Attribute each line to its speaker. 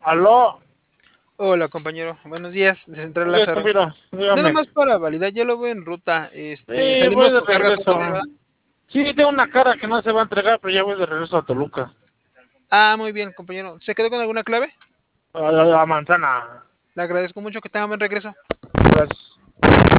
Speaker 1: Aló,
Speaker 2: Hola, compañero. Buenos días, de Central
Speaker 1: oye,
Speaker 2: Lázaro.
Speaker 1: mira,
Speaker 2: Nada
Speaker 1: dígame.
Speaker 2: más para validar, ya lo voy en ruta.
Speaker 1: Sí, voy
Speaker 2: Salimos
Speaker 1: de
Speaker 2: con carga
Speaker 1: regreso.
Speaker 2: total, ¿verdad?
Speaker 1: Sí, tengo una cara que no se va a entregar, pero ya voy de regreso a Toluca.
Speaker 2: Ah, muy bien, compañero. ¿Se quedó con alguna clave?
Speaker 1: A Manzana.
Speaker 2: Le agradezco mucho que tenga buen regreso.
Speaker 1: Gracias.